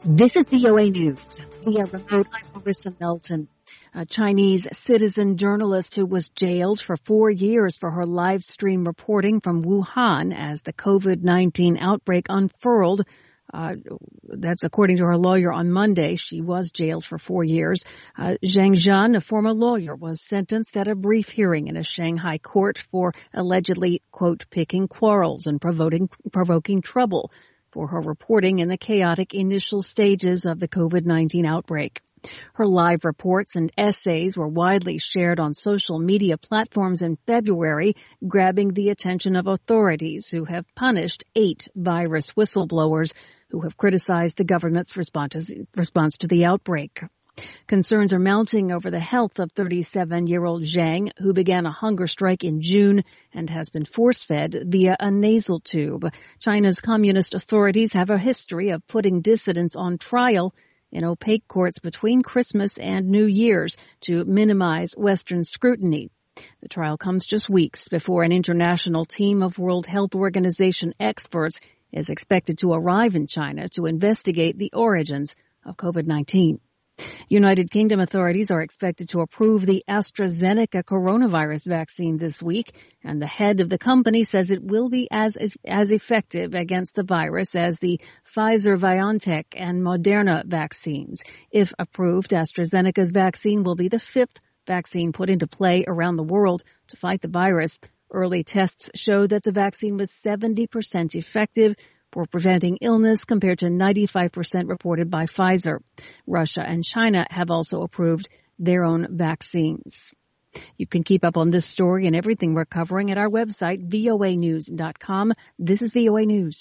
This is VOA News. Via remote, I'm Marissa Melton. A Chinese citizen journalist who was jailed for 4 years for her live stream reporting from Wuhan as the COVID-19 outbreak unfurled. That's according to her lawyer on Monday. She was jailed for 4 years. Zhang Zhan, a former lawyer, was sentenced at a brief hearing in a Shanghai court for allegedly, quote, picking quarrels and provoking trouble for her reporting in the chaotic initial stages of the COVID-19 outbreak. Her live reports and essays were widely shared on social media platforms in February, grabbing the attention of authorities who have punished 8 virus whistleblowers who have criticized the government's response to the outbreak. Concerns are mounting over the health of 37-year-old Zhang, who began a hunger strike in June and has been force-fed via a nasal tube. China's communist authorities have a history of putting dissidents on trial in opaque courts between Christmas and New Year's to minimize Western scrutiny. The trial comes just weeks before an international team of World Health Organization experts is expected to arrive in China to investigate the origins of COVID-19. United Kingdom authorities are expected to approve the AstraZeneca coronavirus vaccine this week, and the head of the company says it will be as effective against the virus as the Pfizer-BioNTech and Moderna vaccines. If approved, AstraZeneca's vaccine will be the 5th vaccine put into play around the world to fight the virus. Early tests show that the vaccine was 70% effective for preventing illness compared to 95% reported by Pfizer. Russia and China have also approved their own vaccines. You can keep up on this story and everything we're covering at our website, voanews.com. This is VOA News.